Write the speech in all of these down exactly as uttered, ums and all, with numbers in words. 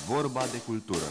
Vorba de cultură.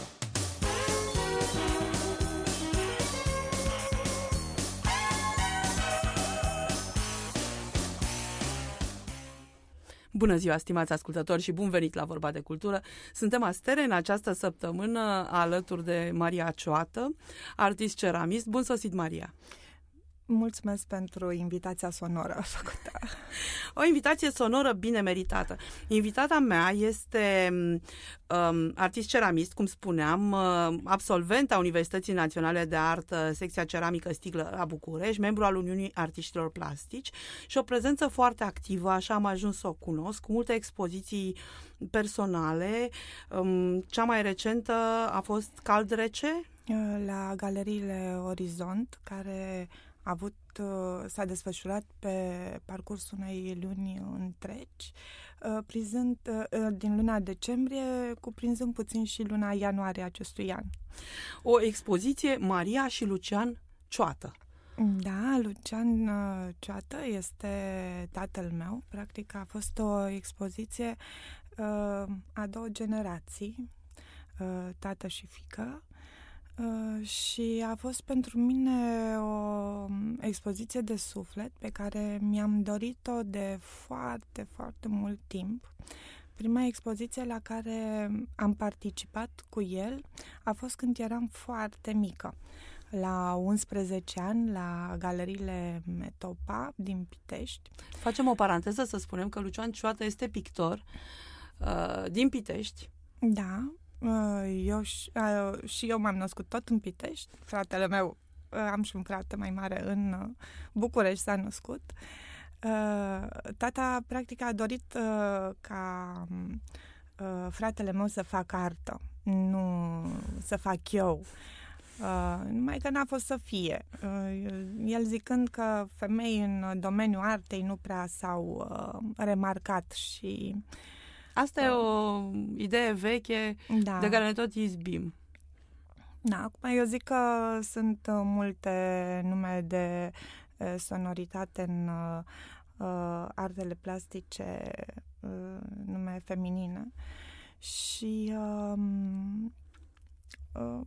Bună ziua, stimați ascultători, și bun venit la Vorba de Cultură. Suntem astere în această săptămână alături de Maria Cioată, artist ceramist. Bun sosit, Maria! Mulțumesc pentru invitația sonoră făcută. O invitație sonoră bine meritată. Invitata mea este um, artist ceramist, cum spuneam, uh, absolvent a Universității Naționale de Artă, secția ceramică Stiglă la București, membru al Uniunii Artiștilor Plastici și o prezență foarte activă, așa am ajuns să o cunosc, cu multe expoziții personale. Um, cea mai recentă a fost Cald Rece? La galeriile Orizont, care a avut, s-a desfășurat pe parcursul unei luni întregi, prinzând, din luna decembrie, cuprinzând puțin și luna ianuarie acestui an. O expoziție Maria și Lucian Cioată. Da, Lucian Cioată este tatăl meu. Practic a fost o expoziție a două generații, tată și fiică. Uh, și a fost pentru mine o expoziție de suflet pe care mi-am dorit-o de foarte, foarte mult timp. Prima expoziție la care am participat cu el a fost când eram foarte mică, la unsprezece ani, la galeriile Metopa din Pitești. Facem o paranteză să spunem că Lucian Cioată este pictor uh, din Pitești. Da. Eu și, și eu m-am născut tot în Pitești. Fratele meu, am și un frate mai mare în București, s-a născut. Tata practic a dorit ca fratele meu să facă artă, nu să fac eu. Numai că n-a fost să fie. El zicând că femei în domeniul artei nu prea s-au remarcat și asta e o idee veche, da, de care ne tot izbim. Da, acum eu zic că sunt multe nume de sonoritate în uh, artele plastice, uh, nume feminine și uh, uh,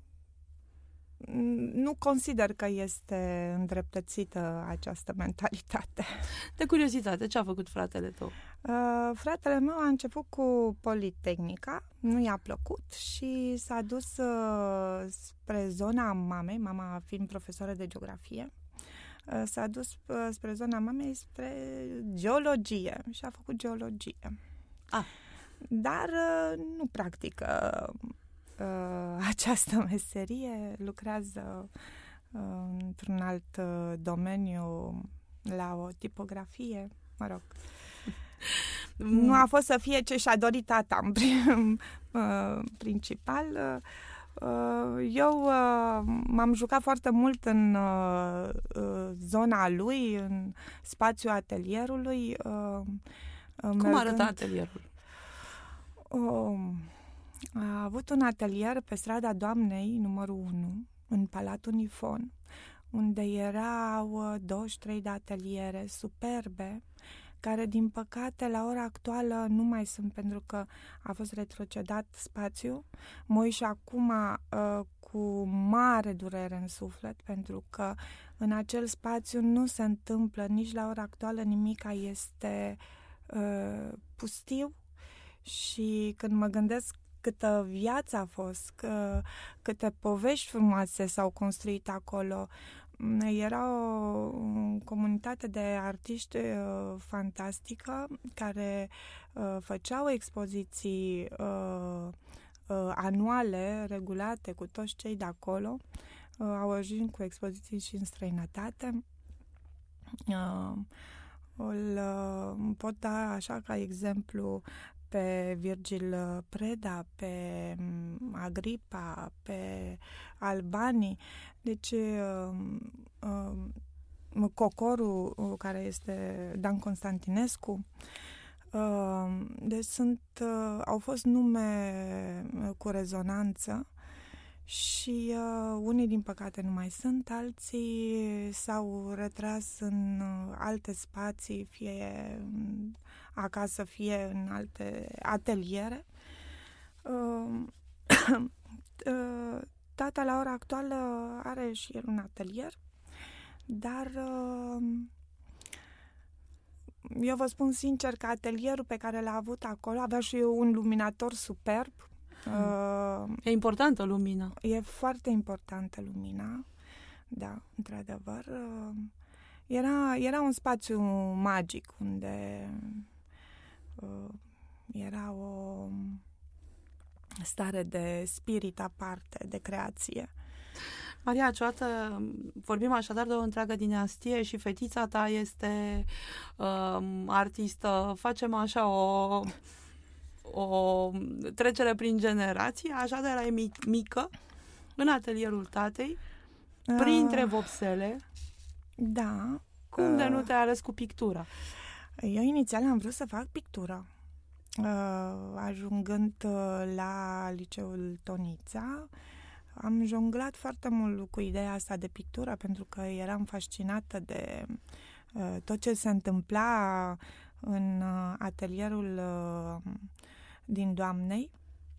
nu consider că este îndreptățită această mentalitate. De curiozitate, ce a făcut fratele tău? Uh, fratele meu a început cu Politehnica, nu i-a plăcut și s-a dus uh, spre zona mamei, mama fiind profesoară de geografie, uh, s-a dus uh, spre zona mamei spre geologie și a făcut geologie. Ah. Dar uh, nu practică uh, această meserie, lucrează uh, într-un alt uh, domeniu la o tipografie, mă rog. Nu a fost să fie ce și-a dorit tata în prim, uh, principal. Uh, eu uh, m-am jucat foarte mult în uh, zona lui, în spațiul atelierului. Uh, Cum mergând... arăta atelierul? Uh, a avut un atelier pe strada Doamnei, numărul unu, în Palatul Nifon, unde erau douăzeci și trei de ateliere superbe, care, din păcate, la ora actuală nu mai sunt, pentru că a fost retrocedat spațiu. Mă uit și acum uh, cu mare durere în suflet, pentru că în acel spațiu nu se întâmplă nici la ora actuală nimic, este uh, pustiu. Și când mă gândesc câtă viață a fost, că, câte povești frumoase s-au construit acolo, era o, o comunitate de artiști uh, fantastică care uh, făceau expoziții uh, uh, anuale, regulate cu toți cei de acolo. Uh, au ajuns cu expoziții și în străinătate. Uh, îl uh, pot da așa ca exemplu pe Virgil Preda, pe Agripa, pe Albani. Deci uh, uh, Cocoru, uh, care este Dan Constantinescu. Uh, deci sunt, uh, au fost nume cu rezonanță și uh, unii, din păcate, nu mai sunt, alții s-au retras în uh, alte spații, fie acasă, fie în alte ateliere. Uh, Tata la ora actuală are și el un atelier, dar eu vă spun sincer că atelierul pe care l-a avut acolo avea și un luminator superb. Hmm. E importantă lumina. E foarte importantă lumina, da, într-adevăr. Era, era un spațiu magic unde era o stare de spirit aparte, de creație. Maria Cioată, vorbim așadar de o întreagă dinastie și fetița ta este uh, artistă. Facem așa o, o trecere prin generații. Așa de erai mică, în atelierul tatei, printre vopsele. Da. Cum de nu te-ai ales cu pictura? Eu inițial am vrut să fac pictură. Ajungând la liceul Tonița, am jonglat foarte mult cu ideea asta de pictură, pentru că eram fascinată de uh, tot ce se întâmpla în uh, atelierul uh, din Doamnei.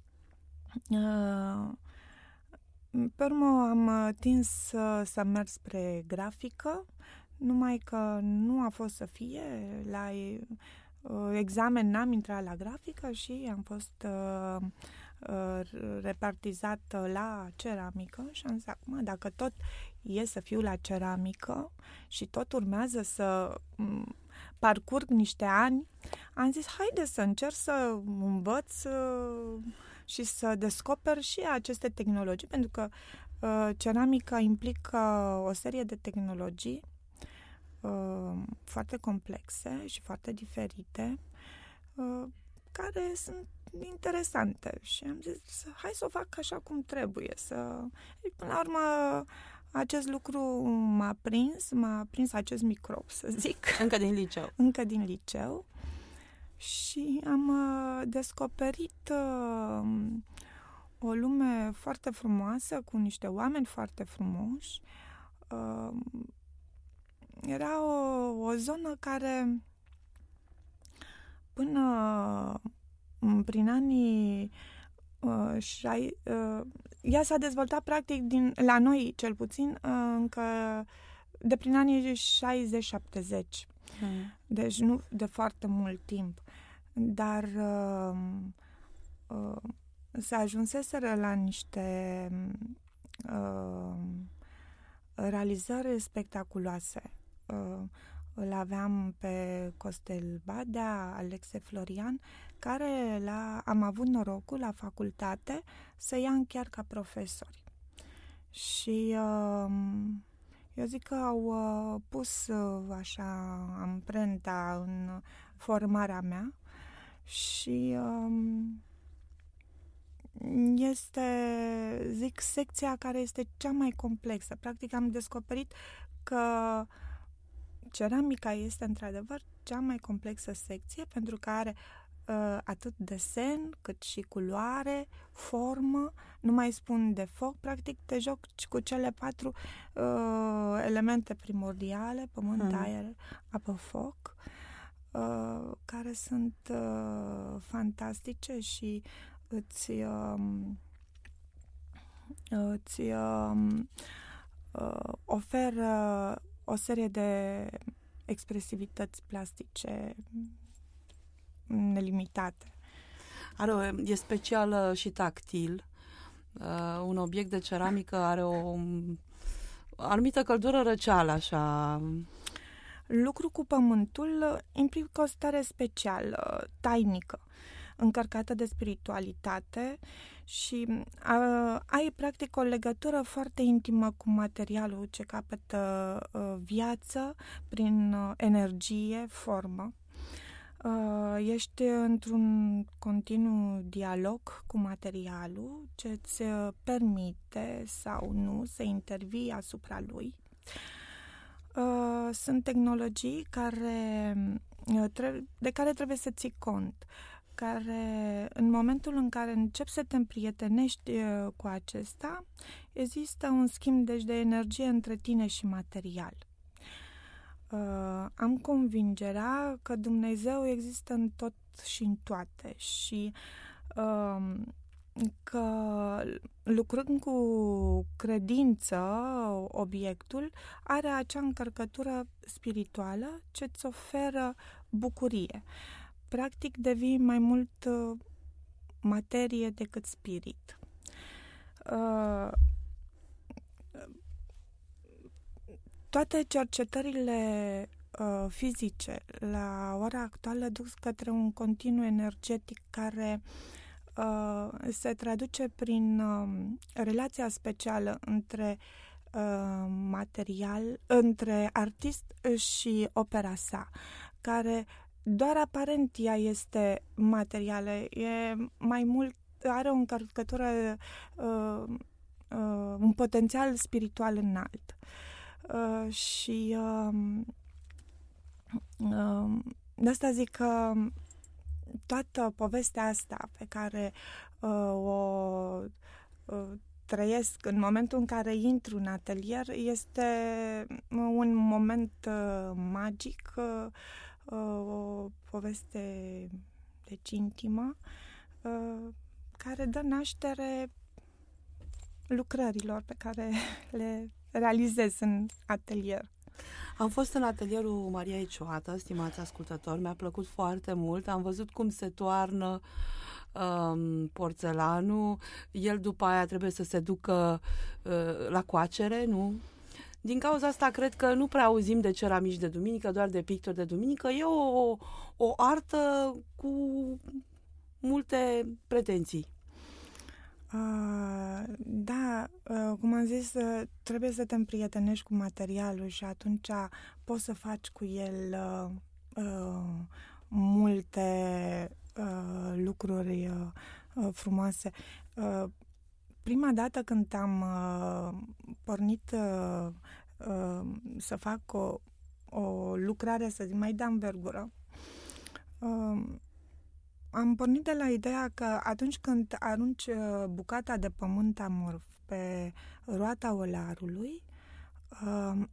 Uh, pe urmă am tins să, să merg spre grafică, numai că nu a fost să fie. La uh, examen n-am intrat la grafică și am fost uh, repartizat la ceramică și am zis, acum, dacă tot e să fiu la ceramică și tot urmează să parcurg niște ani, am zis, haide să încerc să învăț și să descoper și aceste tehnologii, pentru că ceramica implică o serie de tehnologii foarte complexe și foarte diferite, care sunt interesante și am zis, hai să o fac așa cum trebuie. Să... Până la urmă, acest lucru m-a prins, m-a prins acest microb, să zic. Încă din liceu. Încă din liceu. Și am uh, descoperit uh, o lume foarte frumoasă, cu niște oameni foarte frumoși. Uh, era o, o zonă care până prin anii uh, șai, uh, ea s-a dezvoltat practic din, la noi cel puțin uh, încă de prin anii șaizeci șaptezeci. Hmm. Deci nu de foarte mult timp. Dar uh, uh, se ajunseseră la niște uh, realizări spectaculoase. Uh, Îl aveam pe Costel Badea, Alexe Florian, care la, am avut norocul la facultate să ia chiar ca profesori. Și uh, eu zic că au uh, pus uh, așa amprenta în formarea mea și uh, este, zic, secția care este cea mai complexă. Practic am descoperit că ceramica este într-adevăr cea mai complexă secție, pentru că are uh, atât desen cât și culoare, formă, nu mai spun de foc, practic te joci cu cele patru uh, elemente primordiale, pământ, hmm. aer, apă, foc, uh, care sunt uh, fantastice și îți uh, îți uh, uh, oferă o serie de expresivități plastice nelimitate. Are, e specială și tactil. Uh, un obiect de ceramică are o, o anumită căldură răceală, așa. Lucru cu pământul implică o stare specială, tainică, încărcată de spiritualitate și uh, ai practic o legătură foarte intimă cu materialul ce capătă uh, viață prin uh, energie, formă. Uh, ești într-un continuu dialog cu materialul ce îți permite sau nu să intervii asupra lui. Uh, sunt tehnologii care, uh, de care trebuie să ții cont, care în momentul în care începi să te împrietenești uh, cu acesta, există un schimb deci de energie între tine și material. Uh, am convingerea că Dumnezeu există în tot și în toate și uh, că lucrând cu credință, obiectul are acea încărcătură spirituală ce îți oferă bucurie. Practic devii mai mult uh, materie decât spirit. Uh, toate cercetările uh, fizice la ora actuală duc către un continuu energetic care uh, se traduce prin uh, relația specială între uh, material, între artist și opera sa, care doar aparent ea este materială, e mai mult, are o încărcătură, uh, uh, un potențial spiritual înalt. Uh, și uh, uh, de asta zic că toată povestea asta pe care uh, o uh, trăiesc în momentul în care intru în atelier este un moment uh, magic, uh, o poveste deci intimă, uh, care dă naștere lucrărilor pe care le realizez în atelier. Am fost în atelierul Mariei Cioată, stimați ascultători, mi-a plăcut foarte mult, am văzut cum se toarnă um, porțelanul, el după aia trebuie să se ducă uh, la coacere, nu? Din cauza asta cred că nu prea auzim de ceramici de duminică, doar de pictori de duminică. E o, o, o artă cu multe pretenții. Uh, da, uh, cum am zis, uh, trebuie să te împrietenești cu materialul și atunci poți să faci cu el uh, uh, multe uh, lucruri uh, frumoase. Uh, prima dată când am uh, pornit uh, uh, să fac o, o lucrare, să zic, mai de anvergură, uh, am pornit de la ideea că atunci când arunci bucata de pământ amorf pe roata olarului, uh,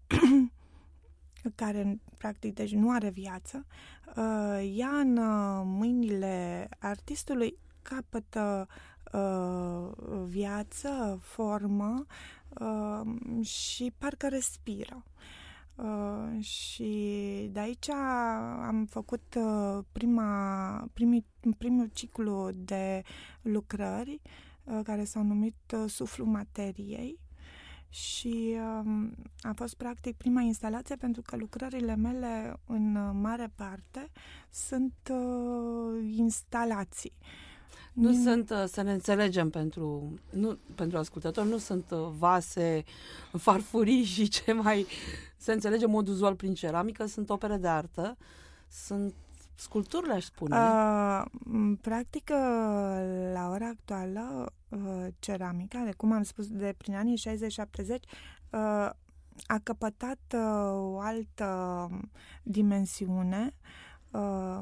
care practic deci nu are viață, uh, ea în uh, mâinile artistului capătă uh, viață, formă uh, și parcă respiră. Uh, și de aici am făcut uh, prima, primii, primul ciclu de lucrări uh, care s-au numit uh, Suflul Materiei și uh, a fost practic prima instalație pentru că lucrările mele în uh, mare parte sunt uh, instalații. Nu mm. sunt, să ne înțelegem pentru, nu, pentru ascultători, nu sunt vase, farfurii și ce mai se înțelege în mod uzual prin ceramică, sunt opere de artă, sunt sculpturi, aș spune. Uh, practic, la ora actuală, uh, ceramica, de cum am spus, de prin anii șaizeci șaptezeci, uh, a căpătat uh, o altă dimensiune, uh,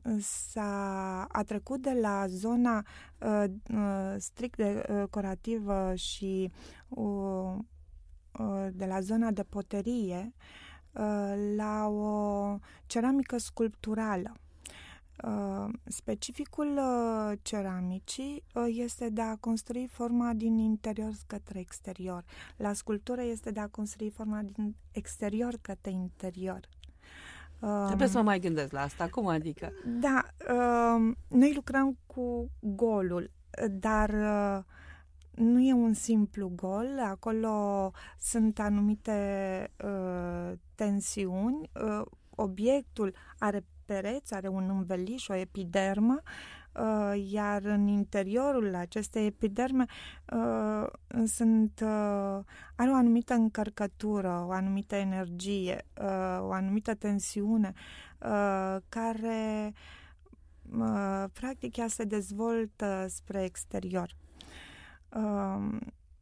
S-a, a trecut de la zona uh, uh, strict decorativă și uh, uh, de la zona de poterie uh, la o ceramică sculpturală. Uh, specificul uh, ceramicii uh, este de a construi forma din interior către exterior. La sculptură este de a construi forma din exterior către interior. Trebuie să mă mai gândesc la asta. Cum adică? Da, uh, noi lucrăm cu golul, dar uh, nu e un simplu gol. Acolo sunt anumite uh, tensiuni. Uh, obiectul are pereți, are un înveliș, o epidermă, uh, iar în interiorul acestei epiderme uh, sunt, uh, are o anumită încărcătură, o anumită energie, uh, o anumită tensiune, uh, care uh, practic ea se dezvoltă spre exterior. Uh,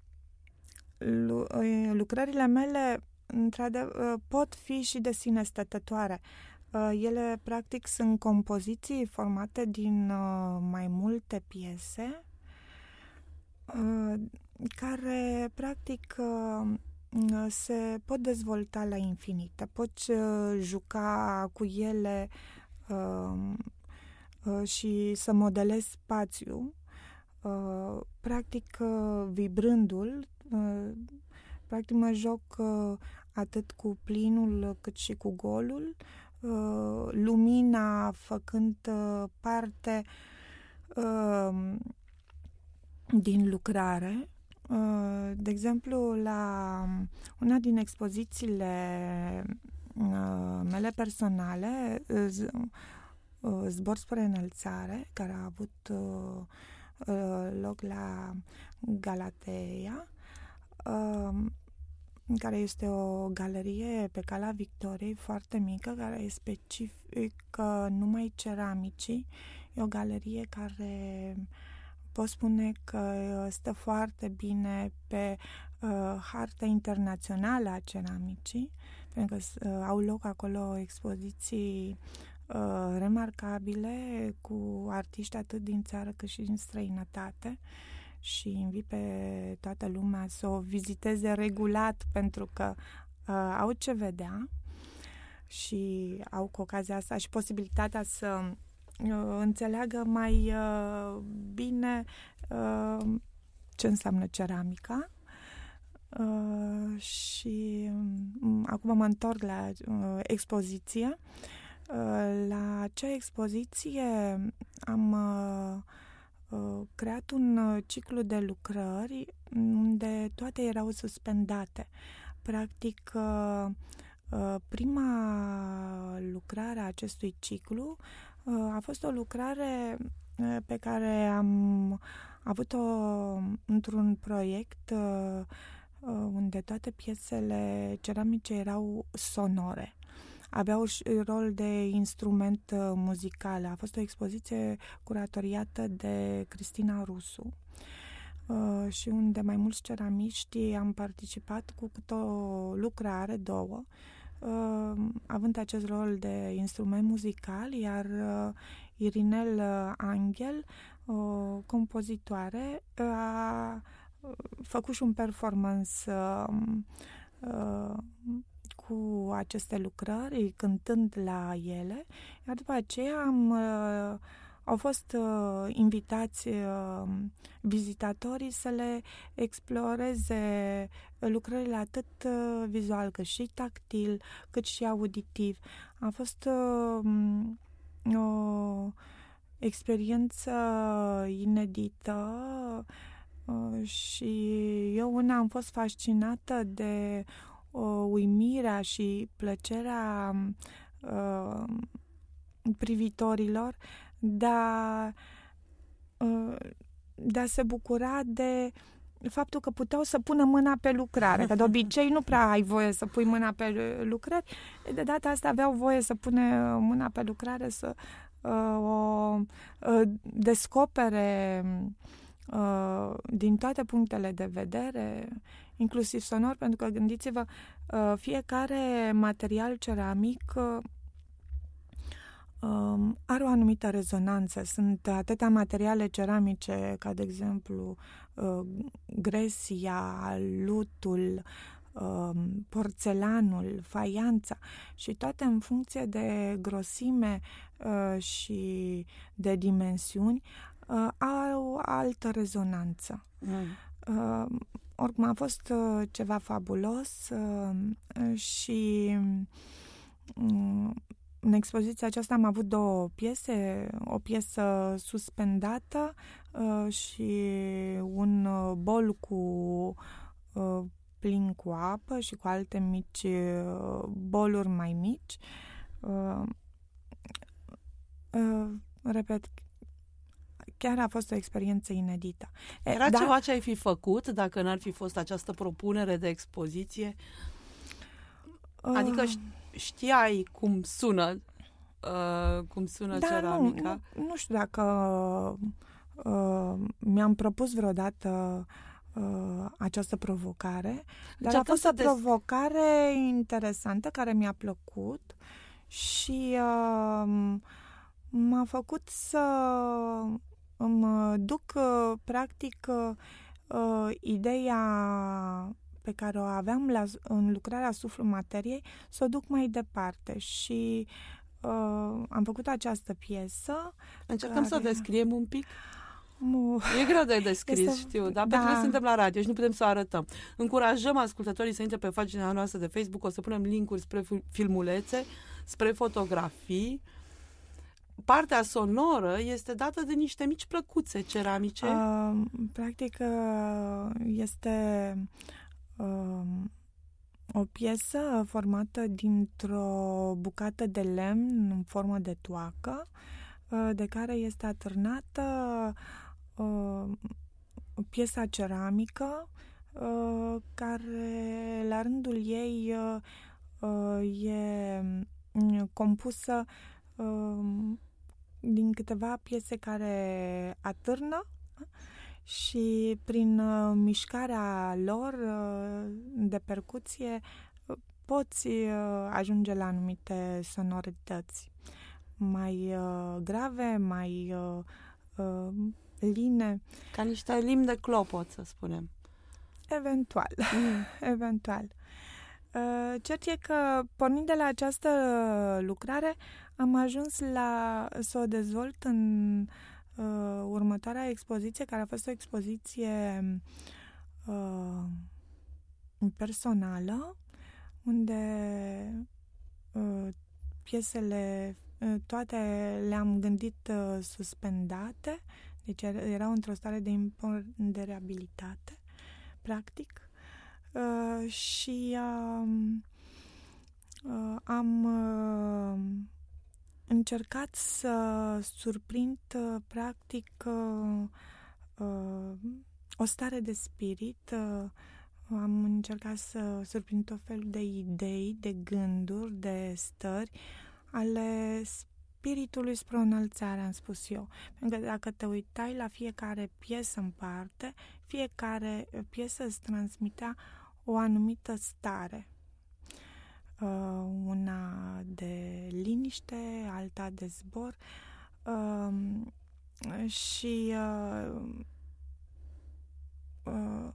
lucrările mele într-adevăr pot fi și de sine stătătoare. Ele, practic, sunt compoziții formate din uh, mai multe piese uh, care, practic, uh, se pot dezvolta la infinit. Te poți uh, juca cu ele uh, uh, și să modelezi spațiu uh, practic uh, vibrându-l, uh, practic mă joc uh, atât cu plinul cât și cu golul, uh, lumina făcând uh, parte uh, din lucrare. Uh, de exemplu, la una din expozițiile uh, mele personale, z- uh, Zbor spre înălțare, care a avut uh, uh, loc la Galateea, uh, care este o galerie pe Calea Victoriei foarte mică, care e specifică numai ceramicii. E o galerie care pot spune că stă foarte bine pe uh, harta internațională a ceramicii, pentru că uh, au loc acolo expoziții uh, remarcabile cu artiști atât din țară cât și din străinătate, și invit pe toată lumea să o viziteze regulat, pentru că uh, au ce vedea și au cu ocazia asta și posibilitatea să uh, înțeleagă mai uh, bine uh, ce înseamnă ceramica. Uh, și um, acum mă întorc la uh, expoziție. Uh, la acea expoziție am uh, Uh, creat un uh, ciclu de lucrări unde toate erau suspendate. Practic, uh, uh, prima lucrare a acestui ciclu uh, a fost o lucrare uh, pe care am avut-o într-un proiect uh, uh, unde toate piesele ceramice erau sonore. Aveau și rol de instrument uh, muzical. A fost o expoziție curatoriată de Cristina Rusu uh, și unde mai mulți ceramiști am participat cu câte o lucrare, două, uh, având acest rol de instrument muzical, iar uh, Irinel Angel, uh, compozitoare, uh, a făcut și un performance uh, uh, cu aceste lucrări, cântând la ele, iar după aceea am, uh, au fost uh, invitați uh, vizitatorii să le exploreze lucrările atât uh, vizual, cât și tactil, cât și auditiv. A fost uh, o experiență inedită uh, și eu una am fost fascinată de Uh, uimirea și plăcerea uh, privitorilor de a, uh, de a se bucura de faptul că puteau să pună mâna pe lucrare, că de obicei nu prea ai voie să pui mâna pe lucrări. De data asta aveau voie să pune mâna pe lucrare, să uh, o uh, descopere uh, din toate punctele de vedere, inclusiv sonor, pentru că gândiți-vă, fiecare material ceramic are o anumită rezonanță. Sunt atâtea materiale ceramice, ca de exemplu gresia, lutul, porțelanul, faianța, și toate în funcție de grosime și de dimensiuni au altă rezonanță. Mm. Oricum, a fost uh, ceva fabulos uh, și uh, în expoziția aceasta am avut două piese, o piesă suspendată uh, și un uh, bol cu uh, plin cu apă și cu alte mici uh, boluri mai mici. Uh, uh, repet, chiar a fost o experiență inedită. Era da? ceva ce ai fi făcut dacă n-ar fi fost această propunere de expoziție? Uh, adică știai cum sună uh, cum sună da, ceramica? Nu, nu, nu știu dacă uh, mi-am propus vreodată uh, această provocare, dar a fost o des... provocare interesantă care mi-a plăcut și uh, m-a făcut să îmi duc, practic, uh, ideea pe care o aveam la, în lucrarea Suflul Materiei, să o duc mai departe. Și uh, am făcut această piesă. Încercăm care... să descriem un pic. Nu. E greu de descris, este... știu, dar da. Pentru că suntem la radio și nu putem să o arătăm. Încurajăm ascultătorii să intre pe pagina noastră de Facebook, o să punem link-uri spre filmulețe, spre fotografii. Partea sonoră este dată de niște mici plăcuțe ceramice. Uh, practic uh, este uh, o piesă formată dintr-o bucată de lemn în formă de toacă, uh, de care este atârnată uh, piesa ceramică, uh, care la rândul ei uh, e compusă uh, din câteva piese care atârnă și prin uh, mișcarea lor uh, de percuție uh, poți uh, ajunge la anumite sonorități mai uh, grave, mai uh, uh, line. Ca niște limbi de clopot, să spunem. Eventual. Mm. Eventual. Uh, cert e că, pornind de la această lucrare, am ajuns la să o dezvolt în uh, următoarea expoziție, care a fost o expoziție uh, personală, unde uh, piesele uh, toate le-am gândit uh, suspendate, deci erau într-o stare de imponderabilitate, practic. Uh, și uh, uh, am uh, încercat să surprind uh, practic uh, uh, o stare de spirit. Uh, am încercat să surprind tot felul de idei, de gânduri, de stări ale spiritului spre o înălțare, am spus eu. Pentru că dacă te uitai la fiecare piesă în parte, fiecare piesă îți transmitea o anumită stare. Uh, una de liniște, alta de zbor. Uh, și uh, uh,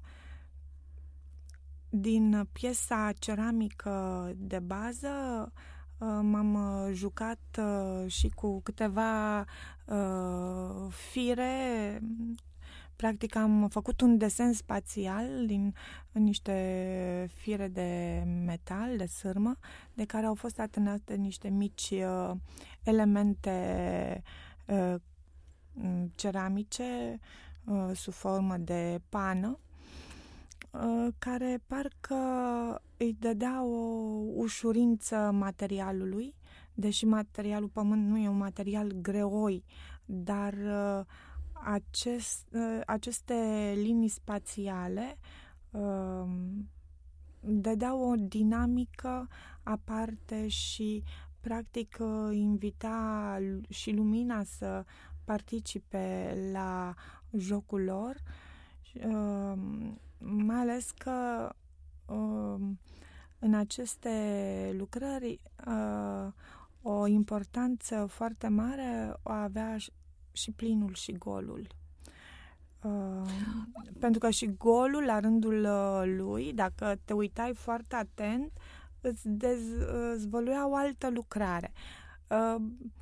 din piesa ceramică de bază uh, m-am jucat uh, și cu câteva uh, fire. Practic am făcut un desen spațial din niște fire de metal, de sârmă, de care au fost atârnate niște mici uh, elemente uh, ceramice uh, sub formă de pană, uh, care parcă îi dădea o ușurință materialului, deși materialul pământ nu e un material greoi, dar uh, Acest, aceste linii spațiale uh, dădeau o dinamică aparte și practic invita și lumina să participe la jocul lor, uh, mai ales că uh, în aceste lucrări uh, o importanță foarte mare o avea și plinul și golul. Uh, pentru că și golul, la rândul uh, lui, dacă te uitai foarte atent, îți dezvăluia o altă lucrare. Uh,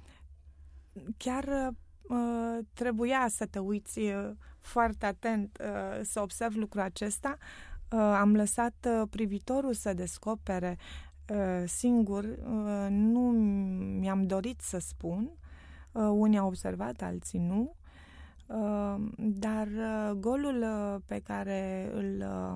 chiar uh, trebuia să te uiți uh, foarte atent uh, să observi lucrul acesta. Uh, am lăsat uh, privitorul să descopere uh, singur. Uh, nu mi-am dorit să spun. Uh, unii au observat, alții nu. Uh, dar uh, golul uh, pe care îl, uh,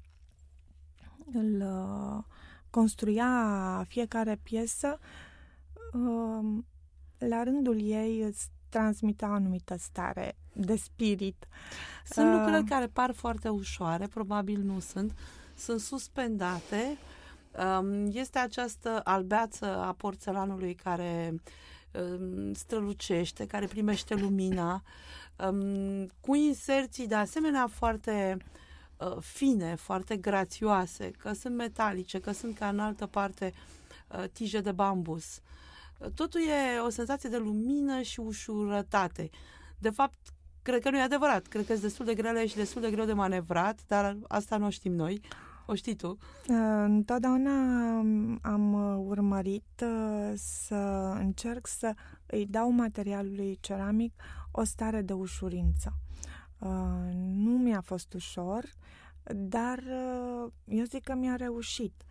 îl uh, construia fiecare piesă, uh, la rândul ei îți transmitea o anumită stare de spirit. Sunt uh, lucruri care par foarte ușoare, probabil nu sunt, sunt suspendate. Um, este această albeață a porțelanului care strălucește, care primește lumina, um, cu inserții de asemenea foarte uh, fine, foarte grațioase, că sunt metalice, că sunt ca în altă parte uh, tije de bambus. Totul e o senzație de lumină și ușurătate. De fapt, cred că nu e adevărat. Cred că sunt destul de grele și destul de greu de manevrat, dar asta nu știm noi. O știi tu? Întotdeauna am urmărit să încerc să îi dau materialului ceramic o stare de ușurință. Nu mi-a fost ușor, dar eu zic că mi-a reușit.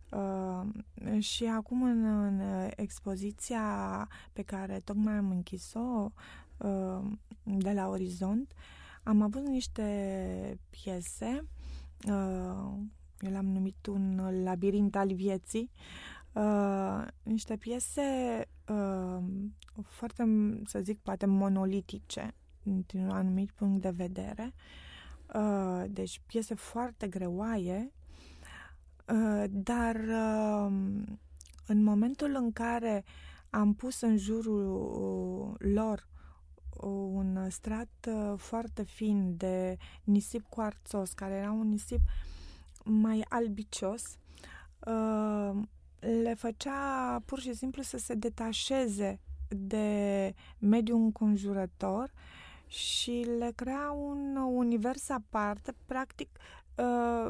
Uh, și acum în, în expoziția pe care tocmai am închis-o uh, de la Orizont, am avut niște piese, uh, eu l-am numit un labirint al vieții, uh, niște piese uh, foarte, să zic, poate monolitice din un anumit punct de vedere, uh, deci piese foarte greoaie. Uh, dar uh, în momentul în care am pus în jurul uh, lor uh, un strat uh, foarte fin de nisip cuarțos, care era un nisip mai albicios, uh, le făcea pur și simplu să se detașeze de mediul înconjurător și le crea un univers aparte, practic uh,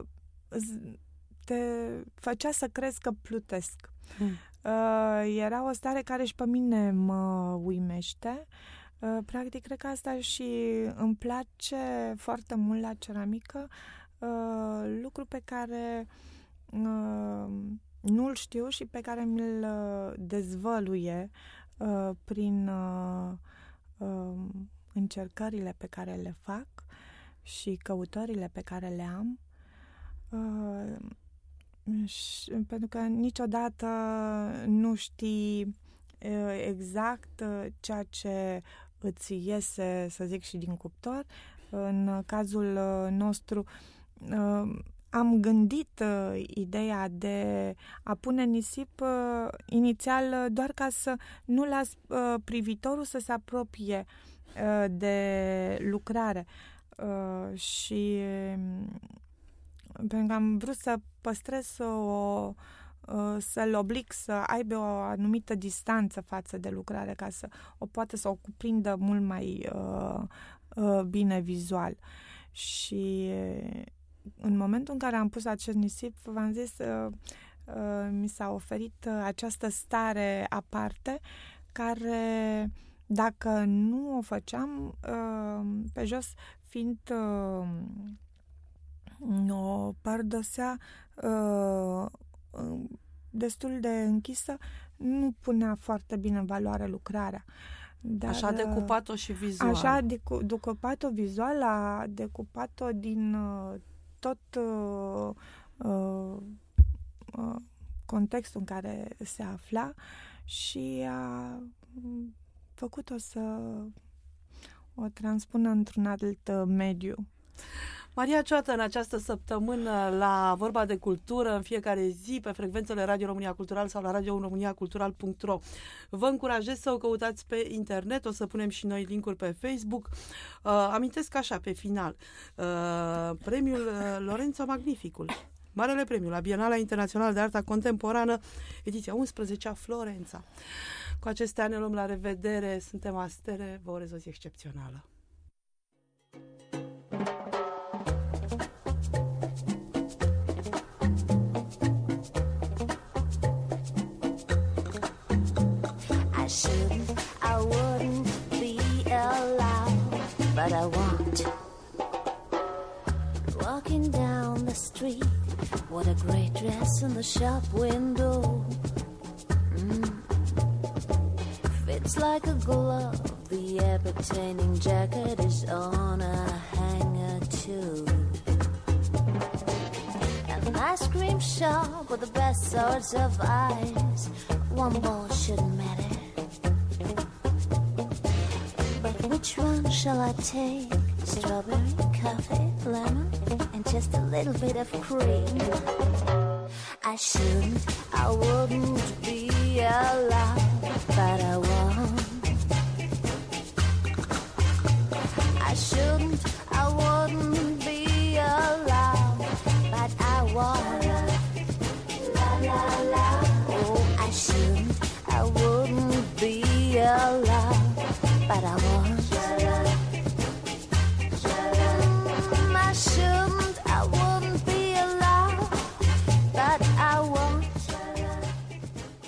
te făcea să crezi că plutesc. Mm. Uh, era o stare care și pe mine mă uimește. Uh, practic, cred că asta și îmi place foarte mult la ceramică, uh, lucru pe care uh, nu-l știu și pe care mi-l dezvăluie uh, prin uh, uh, încercările pe care le fac și căutările pe care le am. Uh, Și, pentru că niciodată nu știi uh, exact uh, ceea ce îți iese, să zic, și din cuptor. În cazul uh, nostru uh, am gândit uh, ideea de a pune nisip uh, inițial uh, doar ca să nu las uh, privitorul să se apropie uh, de lucrare uh, și pentru că am vrut să păstrez o, să-l oblig să aibă o anumită distanță față de lucrare, ca să o poată să o cuprindă mult mai uh, uh, bine vizual. Și în momentul în care am pus acest nisip, v-am zis, uh, uh, mi s-a oferit uh, această stare aparte, care, dacă nu o făceam, uh, pe jos fiind uh, o pardosea uh, destul de închisă, nu punea foarte bine în valoare lucrarea. Dar, așa a decupat-o și vizual. Așa a decu- decupat-o vizual, a decupat-o din uh, tot uh, uh, uh, contextul în care se afla și a făcut-o să o transpună într-un alt uh, mediu. Maria Cioată, în această săptămână la Vorba de Cultură, în fiecare zi, pe frecvențele Radio România Cultural sau la radio românia cultural punct ro. Vă încurajez să o căutați pe internet, o să punem și noi link-uri pe Facebook. Uh, amintesc așa, pe final, uh, premiul uh, Lorenzo Magnificul, Marele Premiu la Bienala Internațională de Artă Contemporană, ediția unsprezecea, Florența. Cu acestea ne luăm la revedere, suntem astere, vă urez o zi excepțională. I wouldn't be allowed, but I want. Walking down the street, what a great dress in the shop window. Mm. Fits like a glove, the appertaining jacket is on a hanger too. An ice cream shop with the best sorts of ice, one ball shouldn't matter. Which one shall I take? Strawberry, coffee, lemon, and just a little bit of cream. I shouldn't, I wouldn't be allowed.